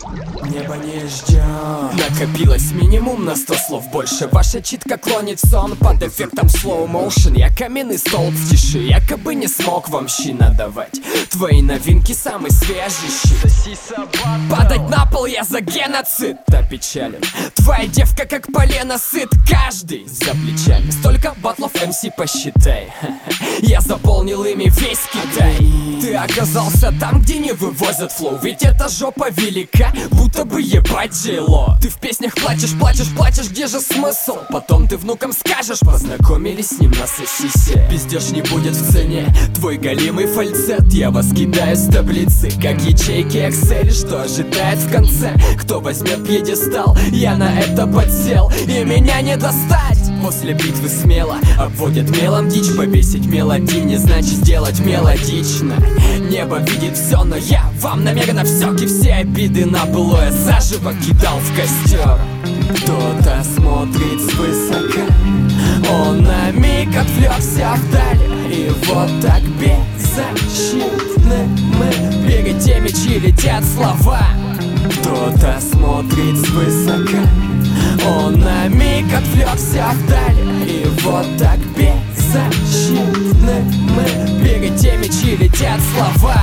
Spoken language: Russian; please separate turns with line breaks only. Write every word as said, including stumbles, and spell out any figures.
Небо не ждет. Накопилось минимум на сто слов больше. Ваша читка клонит в сон под эффектом slow motion. Я каменный столб в тиши, якобы не смог вам щи надавать. Твои новинки самый свежий щит. Падать на пол я за геноцид опечален. Твоя девка как полено сыт. Каждый за плечами. Столько батлов эм си посчитай. Я заполнил ими весь Китай. Ты оказался там, где не вывозят флоу. Ведь эта жопа велика, будто бы ебать Джейло. Ты в песнях плачешь, плачешь, плачешь, где же смысл? Потом ты внукам скажешь, познакомились с ним на сосисе. Пиздеж не будет в цене, твой голимый фальцет. Я вас кидаю с таблицы, как ячейки Excel. Что ожидает в конце? Кто возьмет пьедестал? Я на это подсел, и меня не достать. После битвы смело обводят мелом дичь. Повесить мелодии не значит сделать мелодично. Небо видит все, но я вам намеренно всёк и все обиды на былое заживо кидал в костер. Кто-то смотрит свысока, он на миг отвлекся вдаль. И вот так беззащитны мы перед теми, чьи летят слова. Кто-то смотрит свысока, он на миг отвлекся вдаль. И вот так беззащитны мы перед теми, чьи летят слова.